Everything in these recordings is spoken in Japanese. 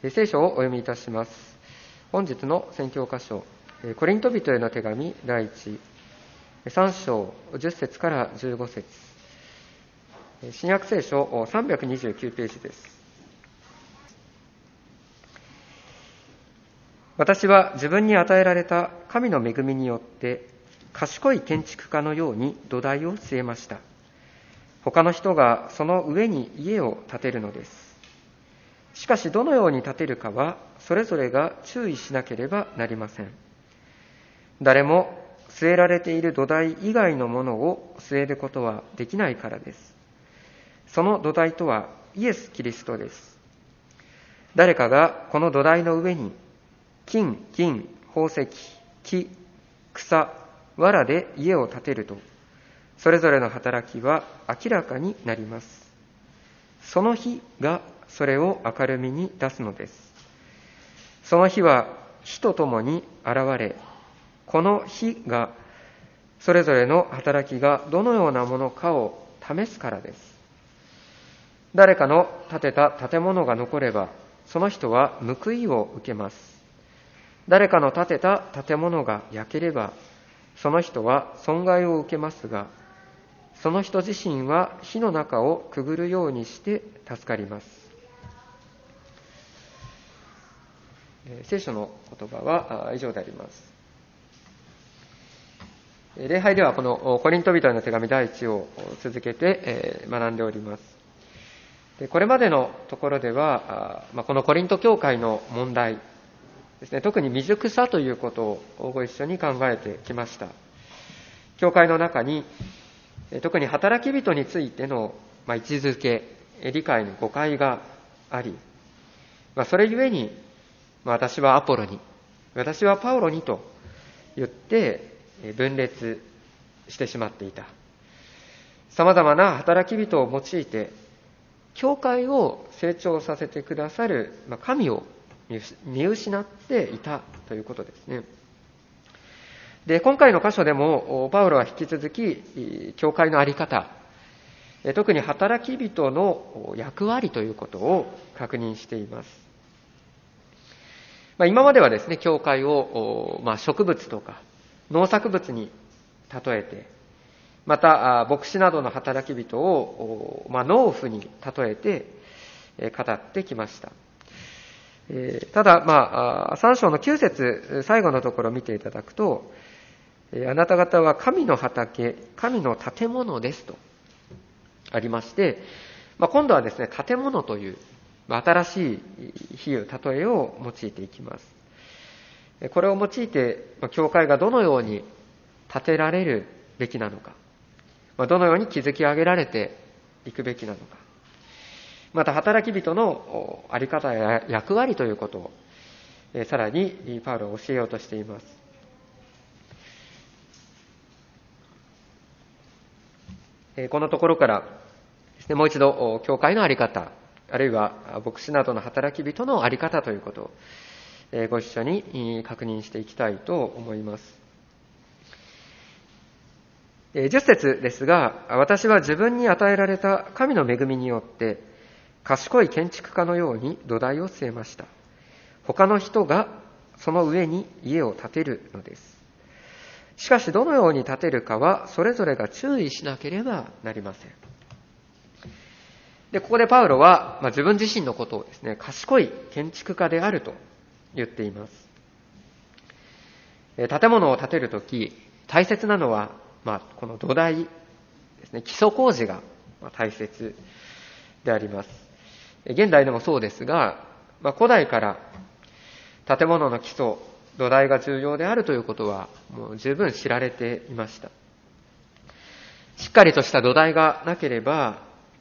聖書をお読みいたします。本日の宣教箇所、コリント人への手紙第13章10節から15節、新約聖書329ページです。私は自分に与えられた神の恵みによって賢い建築家のように土台を据えました。他の人がその上に家を建てるのです。しかしどのように建てるかはそれぞれが注意しなければなりません。誰も据えられている土台以外のものを据えることはできないからです。その土台とはイエス・キリストです。誰かがこの土台の上に金、銀、宝石、木、草、藁で家を建てると、それぞれの働きは明らかになります。その日がそれを明るみに出すのです。その日は火とともに現れ、この火がそれぞれの働きがどのようなものかを試すからです。誰かの建てた建物が残れば、その人は報いを受けます。誰かの建てた建物が焼ければ、その人は損害を受けますが、その人自身は火の中をくぐるようにして助かります。聖書の言葉は以上であります。礼拝ではこのコリント人への手紙第1を続けて学んでおります。これまでのところでは、このコリント教会の問題ですね、特に未熟さということをご一緒に考えてきました。教会の中に特に働き人についての位置づけ、理解の誤解があり、それゆえに私はアポロに、私はパウロにと言って分裂してしまっていた。様々な働き人を用いて教会を成長させてくださる神を見失っていたということですね。で、今回の箇所でもパウロは引き続き教会の在り方、特に働き人の役割ということを確認しています。今まではですね、教会を植物とか農作物に例えて、また牧師などの働き人を農夫に例えて語ってきました。ただ、3章の9節最後のところを見ていただくと、あなた方は神の畑、神の建物ですとありまして、今度はですね、建物という新しい比喩、例えを用いていきます。これを用いて、教会がどのように建てられるべきなのか、どのように築き上げられていくべきなのか、また働き人の在り方や役割ということをさらにパウロは教えようとしています。このところからですね、もう一度教会の在り方、あるいは牧師などの働き人の在り方ということをご一緒に確認していきたいと思います。10節ですが、私は自分に与えられた神の恵みによって賢い建築家のように土台を据えました。他の人がその上に家を建てるのです。しかしどのように建てるかはそれぞれが注意しなければなりません。で、ここでパウロは、自分自身のことをですね、賢い建築家であると言っています。建物を建てるとき、大切なのは、この土台ですね、基礎工事が大切であります。現代でもそうですが、古代から建物の基礎、土台が重要であるということはもう十分知られていました。しっかりとした土台がなければ、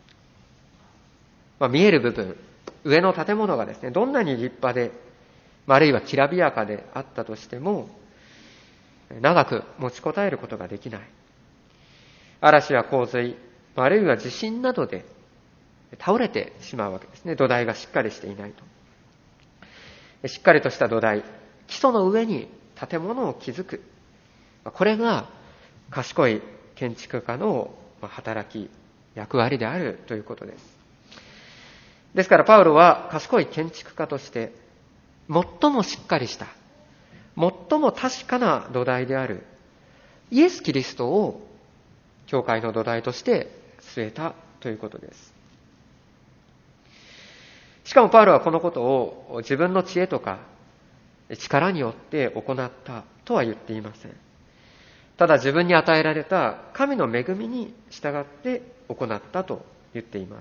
見える部分、上の建物がですね、どんなに立派で、あるいはきらびやかであったとしても、長く持ちこたえることができない。嵐や洪水、あるいは地震などで倒れてしまうわけですね。土台がしっかりしていないと。しっかりとした土台、基礎の上に建物を築く。これが賢い建築家の働き、役割であるということです。 ですからパウロは賢い建築家として最もしっかりした、最も確かな土台であるイエス・キリストを教会の土台として据えたということです。しかもパウロはこのことを自分の知恵とか力によって行ったとは言っていません。ただ自分に与えられた神の恵みに従って行ったと言っています。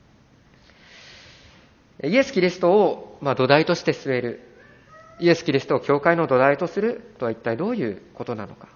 イエス・キリストを土台として据える、イエス・キリストを教会の土台とするとは一体どういうことなのか。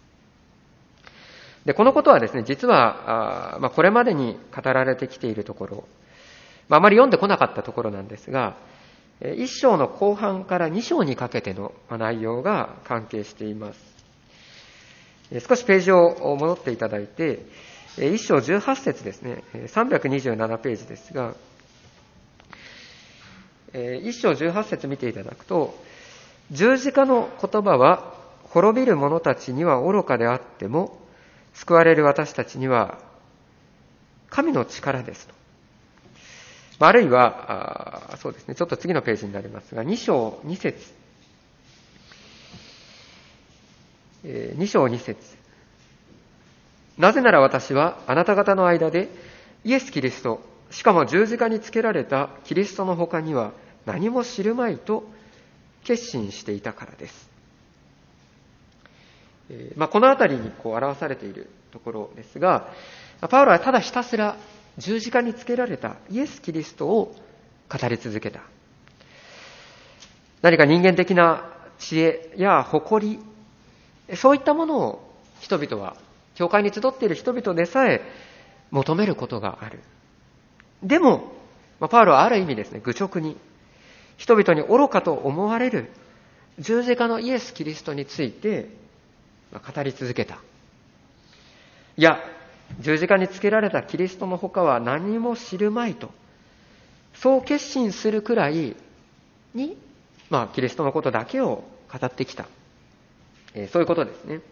で、このことはですね、実はこれまでに語られてきているところ、あまり読んでこなかったところなんですが、1章の後半から2章にかけての内容が関係しています。少しページを戻っていただいて、1章18節ですね、327ページですが、1章18節見ていただくと、十字架の言葉は滅びる者たちには愚かであっても、救われる私たちには神の力ですと。あるいは、そうですね、ちょっと次のページになりますが、2章2節。2章2節。なぜなら私はあなた方の間でイエス・キリスト、しかも十字架につけられたキリストの他には何も知るまいと決心していたからです。このあたりに表されているところですが、パウロはただひたすら十字架につけられたイエス・キリストを語り続けた。何か人間的な知恵や誇り、そういったものを人々は、教会に集っている人々でさえ求めることがある。でも、パウロはある意味ですね、愚直に、人々に愚かと思われる十字架のイエス・キリストについて語り続けた。いや、十字架につけられたキリストの他は何も知るまいと、そう決心するくらいに、キリストのことだけを語ってきた。そういうことですね。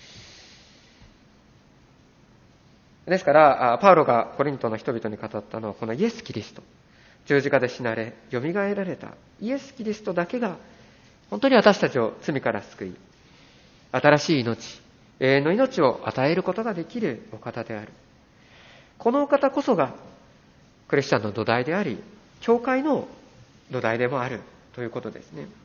ですから、パウロがコリントの人々に語ったのは、このイエス・キリスト、十字架で死なれ、蘇られたイエス・キリストだけが、本当に私たちを罪から救い、新しい命、永遠の命を与えることができるお方である。このお方こそが、クリスチャンの土台であり、教会の土台でもあるということですね。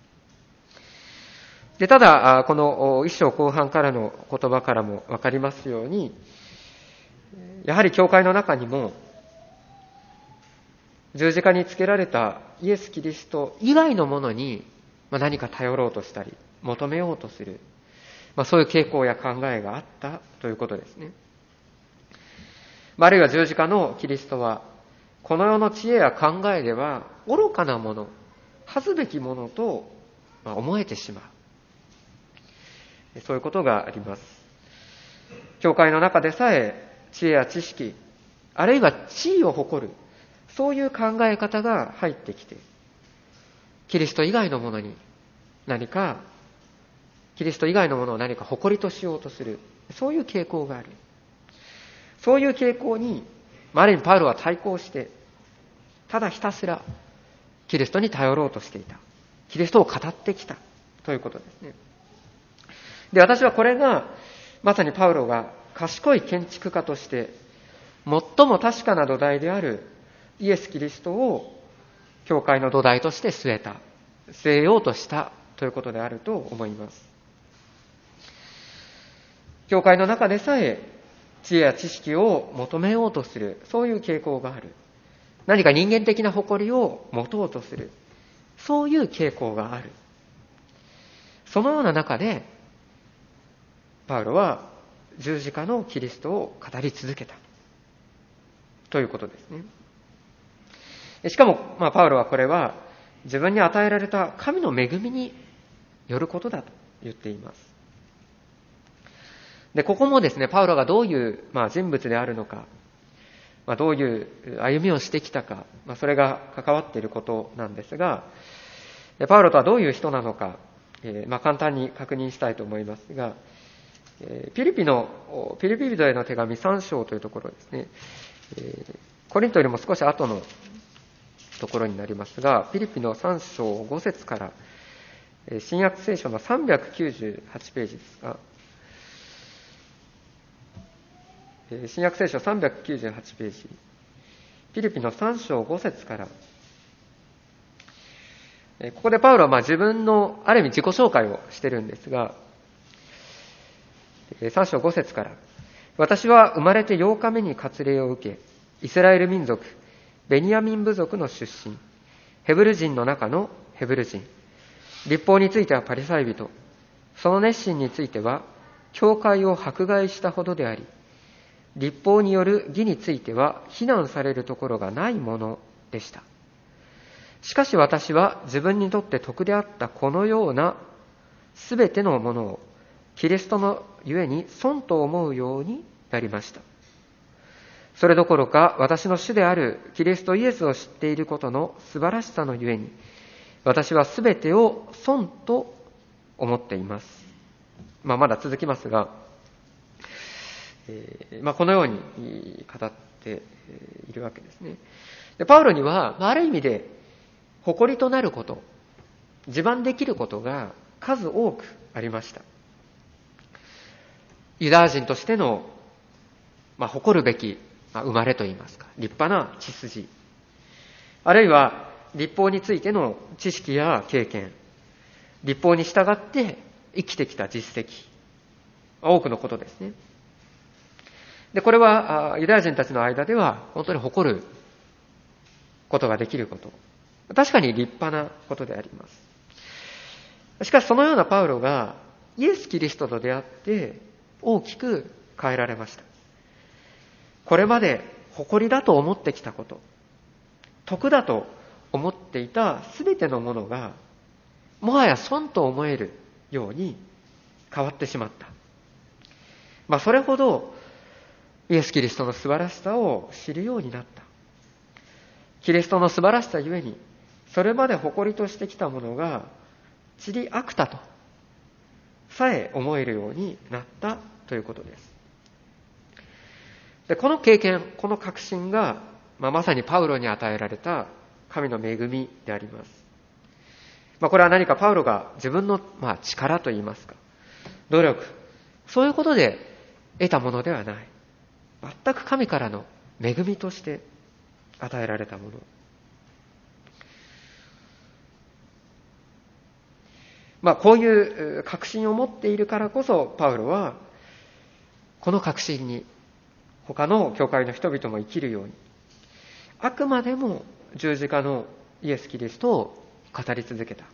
で、ただ、この一章後半からの言葉からもわかりますように、やはり教会の中にも、十字架につけられたイエス・キリスト以外のものに何か頼ろうとしたり、求めようとする、そういう傾向や考えがあったということですね。あるいは十字架のキリストは、この世の知恵や考えでは愚かなもの、恥ずべきものと思えてしまう。そういうことがあります。教会の中でさえ知恵や知識、あるいは地位を誇る、そういう考え方が入ってきて、キリスト以外のものにキリスト以外のものを何か誇りとしようとする、そういう傾向がある。そういう傾向に、ある意味パウロは対抗して、ただひたすらキリストに頼ろうとしていた。キリストを語ってきたということですね。で、私はこれがまさにパウロが賢い建築家として最も確かな土台であるイエス・キリストを教会の土台として据えようとしたということであると思います。教会の中でさえ知恵や知識を求めようとする、そういう傾向がある。何か人間的な誇りを持とうとする、そういう傾向がある。そのような中でパウロは十字架のキリストを語り続けたということですね。しかも、パウロはこれは自分に与えられた神の恵みによることだと言っています。で、ここもですね、パウロがどういう、人物であるのか、どういう歩みをしてきたか、それが関わっていることなんですが、パウロとはどういう人なのか、簡単に確認したいと思いますが、ピリピ人への手紙3章というところですね、コリントよりも少し後のところになりますが、ピリピの3章5節から、新約聖書の398ページですが、新約聖書398ページ、ピリピの3章5節から、ここでパウロは自分のある意味自己紹介をしてるんですが、3章5節から、私は生まれて8日目に割礼を受け、イスラエル民族、ベニヤミン部族の出身、ヘブル人の中のヘブル人、律法についてはパリサイ人、その熱心については、教会を迫害したほどであり、律法による義については非難されるところがないものでした。しかし私は自分にとって得であったこのようなすべてのものをキリストのゆえに損と思うようになりました。それどころか私の主であるキリストイエスを知っていることの素晴らしさのゆえに、私はすべてを損と思っています。まだ続きますが、このように語っているわけですね。でパウロには、ある意味で誇りとなること、自慢できることが数多くありました。ユダヤ人としての、誇るべき、生まれといいますか、立派な血筋、あるいは律法についての知識や経験、律法に従って生きてきた実績、多くのことですね。で、これはユダヤ人たちの間では本当に誇ることができること。確かに立派なことであります。しかしそのようなパウロがイエス・キリストと出会って大きく変えられました。これまで誇りだと思ってきたこと、得だと思っていたすべてのものがもはや損と思えるように変わってしまった。それほどイエス・キリストの素晴らしさを知るようになった。キリストの素晴らしさゆえに、それまで誇りとしてきたものが塵悪たとさえ思えるようになったということです。で、この経験、この確信が、まさにパウロに与えられた神の恵みであります。これは何かパウロが自分の力といいますか、努力、そういうことで得たものではない。全く神からの恵みとして与えられたもの。こういう確信を持っているからこそ、パウロはこの確信に他の教会の人々も生きるように、あくまでも十字架のイエス・キリストを語り続けた。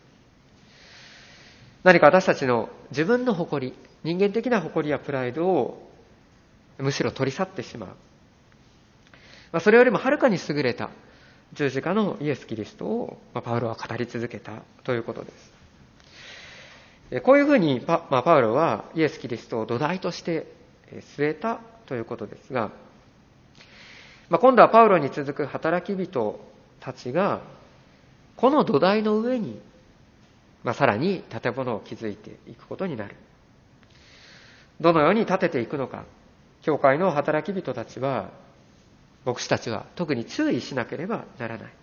何か私たちの自分の誇り、人間的な誇りやプライドをむしろ取り去ってしまう。それよりもはるかに優れた十字架のイエス・キリストをパウロは語り続けたということです。こういうふうにパウロはイエス・キリストを土台として据えたということですが、今度はパウロに続く働き人たちがこの土台の上にさらに建物を築いていくことになる。どのように建てていくのか、教会の働き人たちは、牧師たちは特に注意しなければならない。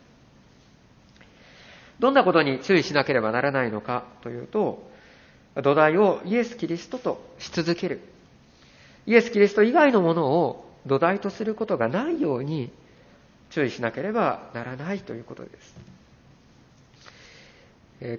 どんなことに注意しなければならないのかというと、土台をイエス・キリストとし続ける。イエス・キリスト以外のものを土台とすることがないように注意しなければならないということです。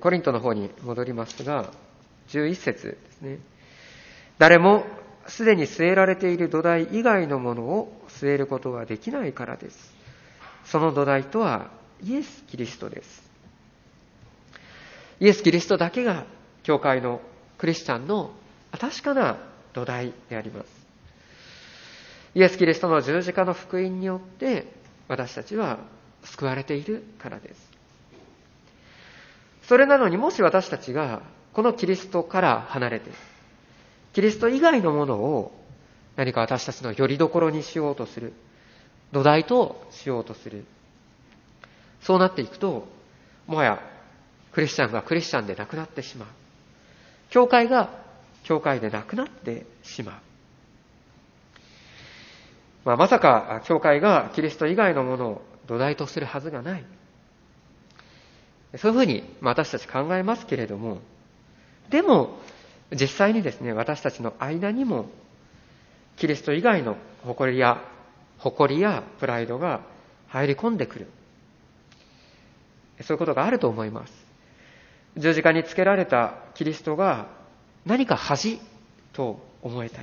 コリントの方に戻りますが、11節ですね。誰もすでに据えられている土台以外のものを据えることはできないからです。その土台とはイエス・キリストです。イエス・キリストだけが教会のクリスチャンの確かな土台であります。イエス・キリストの十字架の福音によって私たちは救われているからです。それなのに、もし私たちがこのキリストから離れて、キリスト以外のものを何か私たちの拠り所にしようとする、土台としようとする、そうなっていくと、もはやクリスチャンがクリスチャンでなくなってしまう。教会が教会でなくなってしまう。まさか教会がキリスト以外のものを土台とするはずがない。 そういうふうに私たち考えますけれども、でも実際にですね、私たちの間にもキリスト以外の誇りやプライドが入り込んでくる、そういうことがあると思います。十字架につけられたキリストが何か恥と思えたり、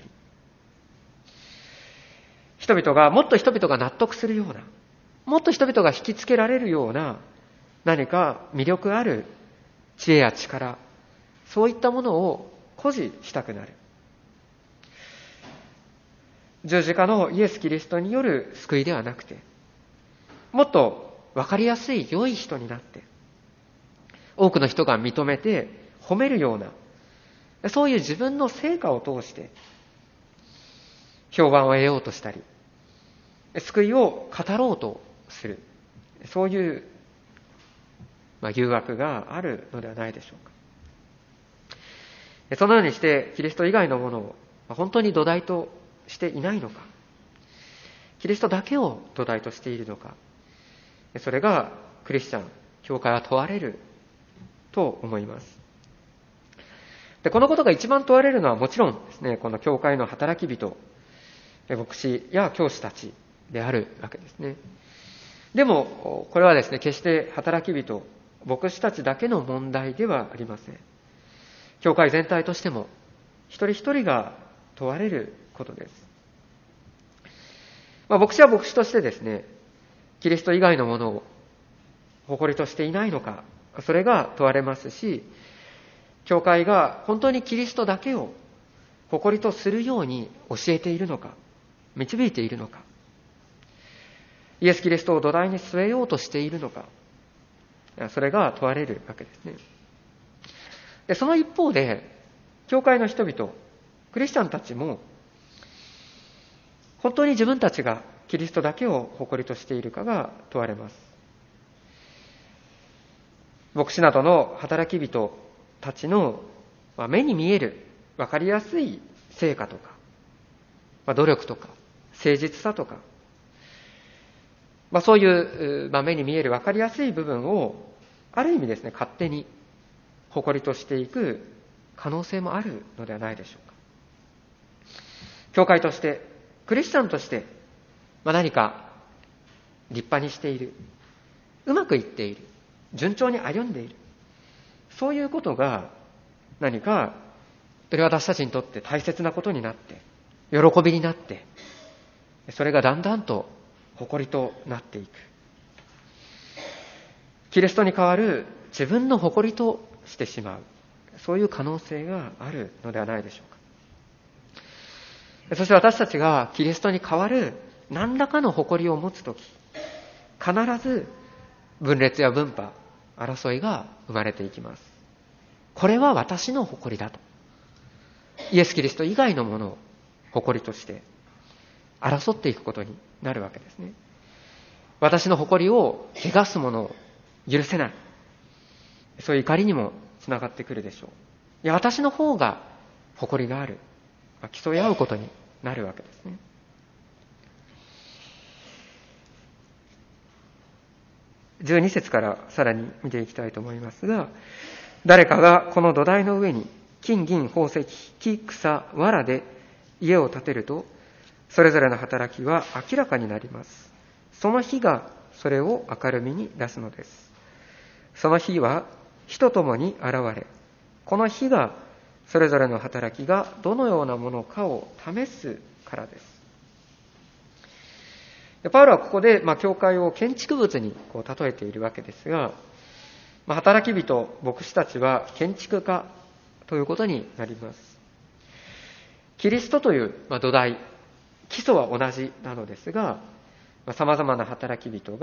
もっと人々が納得するような、もっと人々が引きつけられるような何か魅力ある知恵や力、そういったものを誇示したくなる。十字架のイエス・キリストによる救いではなくて、もっと分かりやすい良い人になって、多くの人が認めて褒めるような、そういう自分の成果を通して評判を得ようとしたり、救いを語ろうとする、そういう誘惑があるのではないでしょうか。そのようにしてキリスト以外のものを本当に土台としていないのか、キリストだけを土台としているのか、それがクリスチャン、教会は問われると思います。で、このことが一番問われるのはもちろんですね、この教会の働き人、牧師や教師たちであるわけですね。でもこれはですね、決して働き人、牧師たちだけの問題ではありません。教会全体としても一人一人が問われることです。牧師は牧師としてですね、キリスト以外のものを誇りとしていないのか、それが問われますし、教会が本当にキリストだけを誇りとするように教えているのか、導いているのか、イエス・キリストを土台に据えようとしているのか、それが問われるわけですね。で、その一方で、教会の人々、クリスチャンたちも、本当に自分たちがキリストだけを誇りとしているかが問われます。牧師などの働き人たちの目に見える分かりやすい成果とか、努力とか誠実さとか、そういう目に見える分かりやすい部分をある意味ですね、勝手に誇りとしていく可能性もあるのではないでしょうか。教会として、クリスチャンとして、何か立派にしている、うまくいっている、順調に歩んでいる、そういうことが何かそれは私たちにとって大切なことになって、喜びになって、それがだんだんと誇りとなっていく。キリストに代わる自分の誇りとしてしまう、そういう可能性があるのではないでしょうか。そして私たちがキリストに代わる何らかの誇りを持つとき、必ず分裂や分派、争いが生まれていきます。これは私の誇りだと、イエス・キリスト以外のものを誇りとして争っていくことになるわけですね。私の誇りを汚すものを許せない、そういう怒りにもつながってくるでしょう。いや、私の方が誇りがある、競い合うことになるわけですね。12節からさらに見ていきたいと思いますが、誰かがこの土台の上に金銀宝石木草藁で家を建てると、それぞれの働きは明らかになります。その日がそれを明るみに出すのです。その日は火とともに現れ、この日がそれぞれの働きがどのようなものかを試すからです。パウロはここで教会を建築物に例えているわけですが、働き人、牧師たちは建築家ということになります。キリストという土台、基礎は同じなのですが、様々な働き人、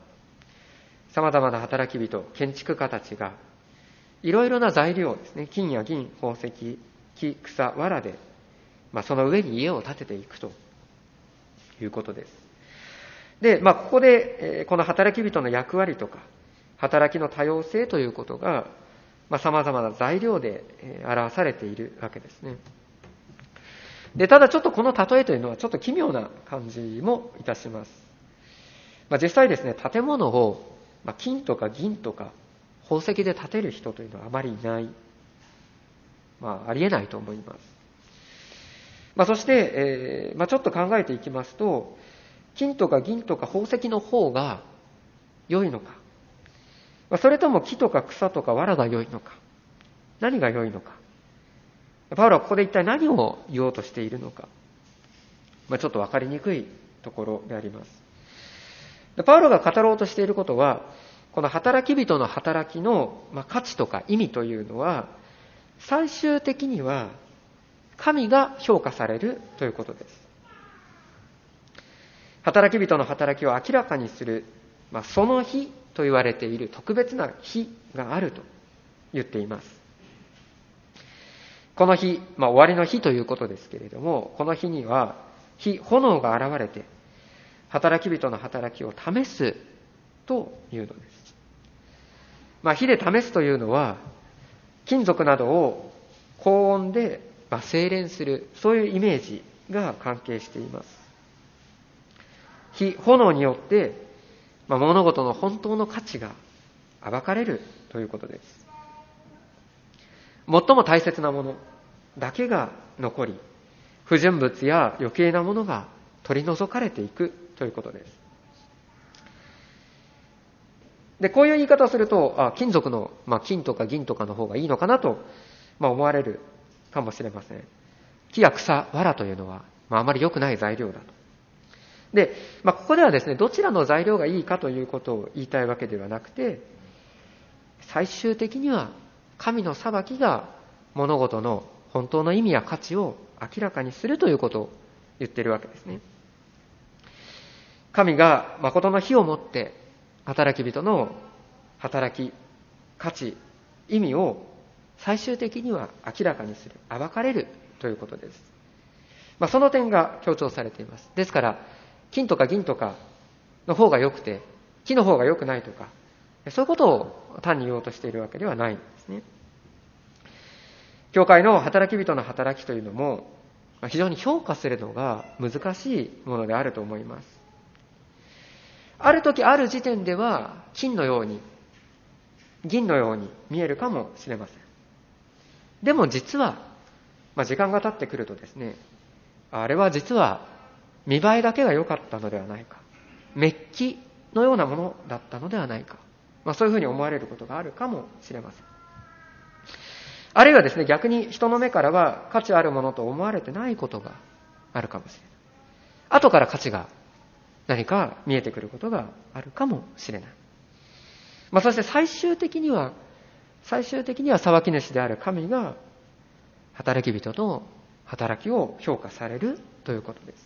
建築家たちが、いろいろな材料ですね、金や銀、宝石、木、草、藁で、その上に家を建てていくということです。で、ここで、この働き人の役割とか、働きの多様性ということが、様々な材料で表されているわけですね。で、ただちょっとこの例えというのはちょっと奇妙な感じもいたします。実際ですね、建物を金とか銀とか宝石で立てる人というのはあまりいない。ありえないと思います。そして、ちょっと考えていきますと、金とか銀とか宝石の方が良いのか、それとも木とか草とか藁が良いのか、何が良いのか。パウロはここで一体何を言おうとしているのか、ちょっと分かりにくいところであります。パウロが語ろうとしていることは、この働き人の働きの価値とか意味というのは、最終的には神が評価されるということです。働き人の働きを明らかにする、その日と言われている特別な日があると言っています。この日、終わりの日ということですけれども、この日には炎が現れて働き人の働きを試すというのです。火で試すというのは、金属などを高温で精錬する、そういうイメージが関係しています。炎によって物事の本当の価値が暴かれるということです。最も大切なものだけが残り、不純物や余計なものが取り除かれていくということです。で、こういう言い方をすると、金属の、金とか銀とかの方がいいのかなと、思われるかもしれません。木や草、藁というのは、あまり良くない材料だと。で、ここではですね、どちらの材料がいいかということを言いたいわけではなくて、最終的には神の裁きが物事の本当の意味や価値を明らかにするということを言っているわけですね。神が誠の火をもって働き人の働き、価値、意味を最終的には明らかにする、暴かれるということです。その点が強調されています。ですから、金とか銀とかの方が良くて、木の方が良くないとか、そういうことを単に言おうとしているわけではないんですね。教会の働き人の働きというのも、非常に評価するのが難しいものであると思います。ある時ある時点では金のように銀のように見えるかもしれません。でも実は、時間が経ってくるとですね、あれは実は見栄えだけが良かったのではないか、メッキのようなものだったのではないか、そういうふうに思われることがあるかもしれません。あるいはですね、逆に人の目からは価値あるものと思われてないことがあるかもしれない。後から価値が何か見えてくることがあるかもしれない。そして最終的には裁き主である神が働き人の働きを評価されるということです。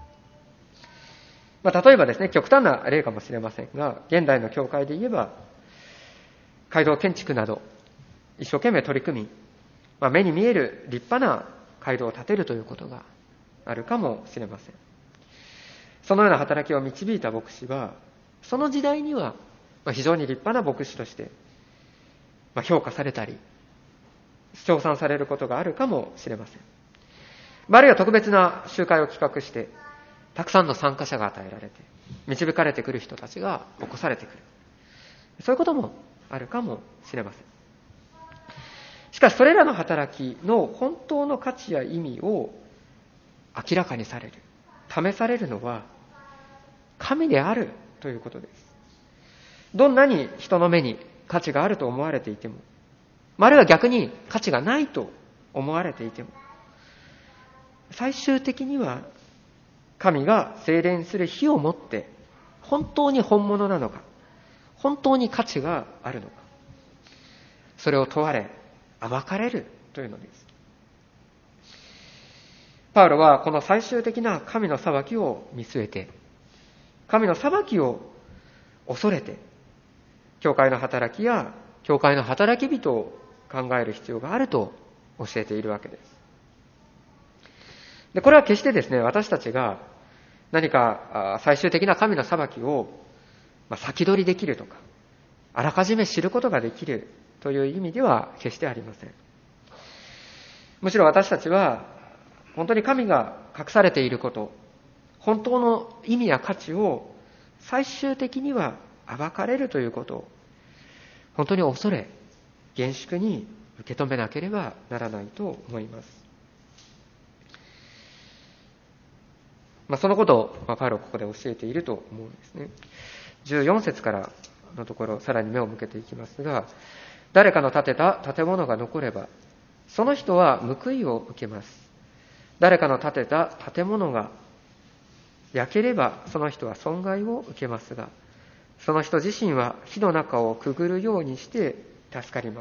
例えばですね、極端な例かもしれませんが、現代の教会で言えば、街道建築など一生懸命取り組み、目に見える立派な街道を建てるということがあるかもしれません。そのような働きを導いた牧師は、その時代には非常に立派な牧師として評価されたり、称賛されることがあるかもしれません。あるいは特別な集会を企画して、たくさんの参加者が与えられて、導かれてくる人たちが起こされてくる。そういうこともあるかもしれません。しかしそれらの働きの本当の価値や意味を明らかにされる、試されるのは神であるということです。どんなに人の目に価値があると思われていても、あるいは逆に価値がないと思われていても、最終的には神が聖錬する火をもって本当に本物なのか、本当に価値があるのか、それを問われ暴かれるというのです。パウロはこの最終的な神の裁きを見据えて、神の裁きを恐れて、教会の働きや教会の働き人を考える必要があると教えているわけです。で、これは決してですね、私たちが何か最終的な神の裁きを先取りできるとか、あらかじめ知ることができるという意味では決してありません。むしろ私たちは本当に神が隠されていること、本当の意味や価値を最終的には暴かれるということを本当に恐れ、厳粛に受け止めなければならないと思います。そのことをパウロはここで教えていると思うんですね。14節からのところ、さらに目を向けていきますが、誰かの建てた建物が残れば、その人は報いを受けます。誰かの建てた建物が焼ければ、その人は損害を受けますが、その人自身は火の中をくぐるようにして助かります。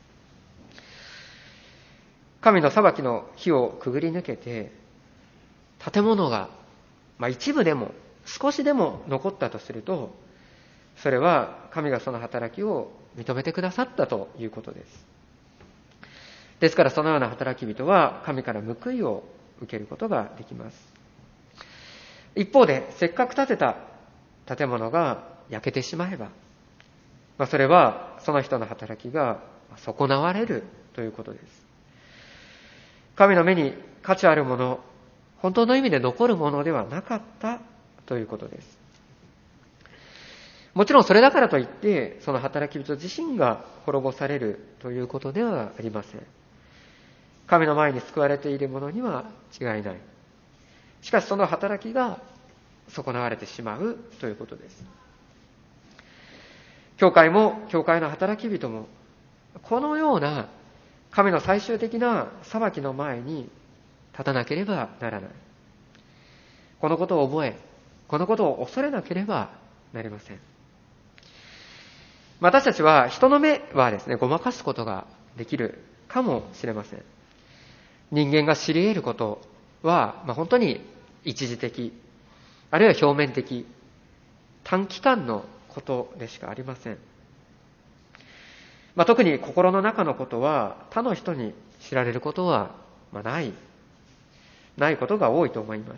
神の裁きの火をくぐり抜けて、建物が、一部でも少しでも残ったとすると、それは神がその働きを認めてくださったということです。ですからそのような働き人は神から報いを受けることができます。一方で、せっかく建てた建物が焼けてしまえば、それはその人の働きが損なわれるということです。神の目に価値あるもの、本当の意味で残るものではなかったということです。もちろんそれだからといって、その働き人自身が滅ぼされるということではありません。神の前に救われているものには違いない。しかしその働きが損なわれてしまうということです。教会も、教会の働き人も、このような神の最終的な裁きの前に立たなければならない。このことを覚え、このことを恐れなければなりません。私たちは人の目はですね、ごまかすことができるかもしれません。人間が知り得ることは、本当に一時的、あるいは表面的、短期間のことでしかありません。特に心の中のことは他の人に知られることはないことが多いと思います。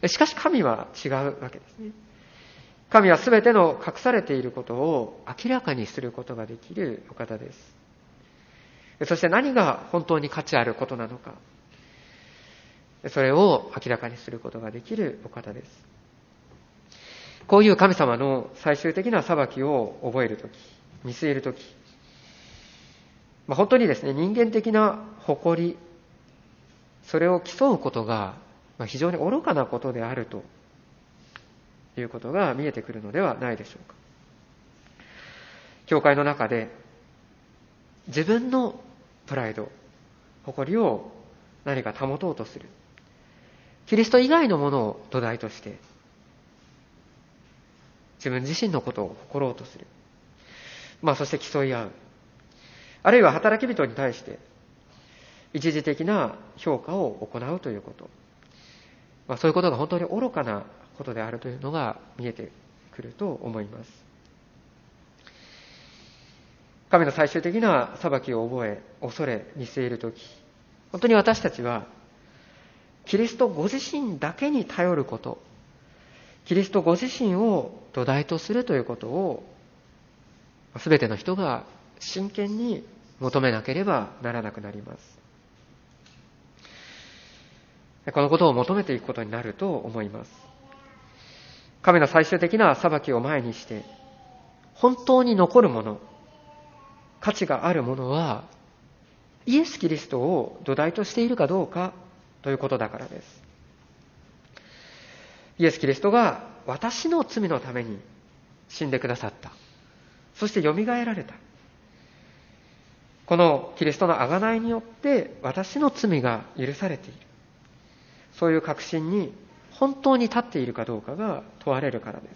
しかし神は違うわけですね。神はすべての隠されていることを明らかにすることができるお方です。そして何が本当に価値あることなのか、それを明らかにすることができるお方です。こういう神様の最終的な裁きを覚えるとき、見据えるとき、本当にですね、人間的な誇り、それを競うことが非常に愚かなことであるということが見えてくるのではないでしょうか。教会の中で自分のプライド、誇りを何か保とうとする。キリスト以外のものを土台として自分自身のことを誇ろうとする。そして競い合う。あるいは働き人に対して一時的な評価を行うということ。そういうことが本当に愚かなことであるというのが見えてくると思います。神の最終的な裁きを覚え、恐れ、見据えるとき、本当に私たちはキリストご自身だけに頼ること、キリストご自身を土台とするということを、すべての人が真剣に求めなければならなくなります。このことを求めていくことになると思います。神の最終的な裁きを前にして、本当に残るもの、価値があるものは、イエス・キリストを土台としているかどうかということだからです。イエス・キリストが私の罪のために死んでくださった。そして蘇られた。このキリストの贖いによって私の罪が許されている。そういう確信に本当に立っているかどうかが問われるからです。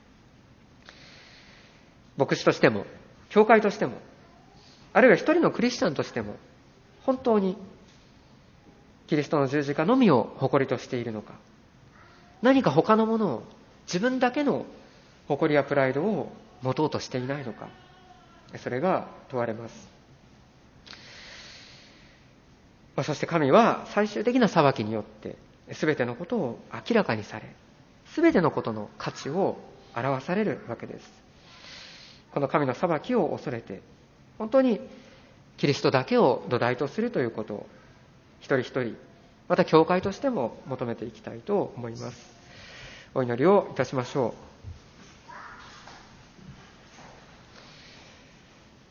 牧師としても、教会としても、あるいは一人のクリスチャンとしても、本当にキリストの十字架のみを誇りとしているのか、何か他のものを、自分だけの誇りやプライドを持とうとしていないのか、それが問われます。そして神は最終的な裁きによって全てのことを明らかにされ、全てのことの価値を表されるわけです。この神の裁きを恐れて、本当にキリストだけを土台とするということを一人一人、また教会としても求めていきたいと思います。お祈りをいたしましょう。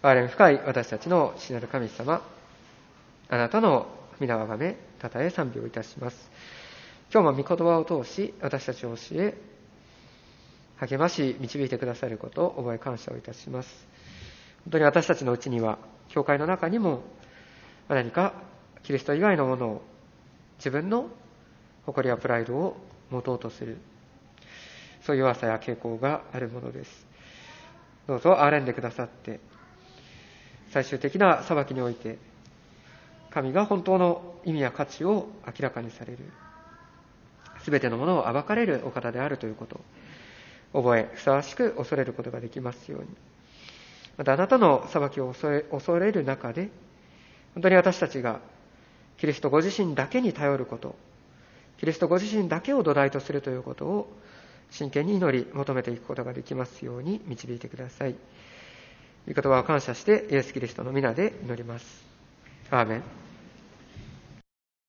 憐れみ深い私たちの父なる神様、あなたの皆をあがめ、たたえ賛美をいたします。今日も御言葉を通し、私たちを教え、励まし、導いてくださることを覚え感謝をいたします。本当に私たちのうちには、教会の中にも何かキリスト以外のものを、自分の誇りやプライドを持とうとする、そういう弱さや傾向があるものです。どうぞ憐れんでくださって、最終的な裁きにおいて、神が本当の意味や価値を明らかにされる、すべてのものを暴かれるお方であるということを覚え、ふさわしく恐れることができますように。またあなたの裁きを恐れる中で、本当に私たちがキリストご自身だけに頼ること、キリストご自身だけを土台とするということを真剣に祈り求めていくことができますように導いてください。御言葉を感謝してイエス・キリストの皆で祈ります。アーメン。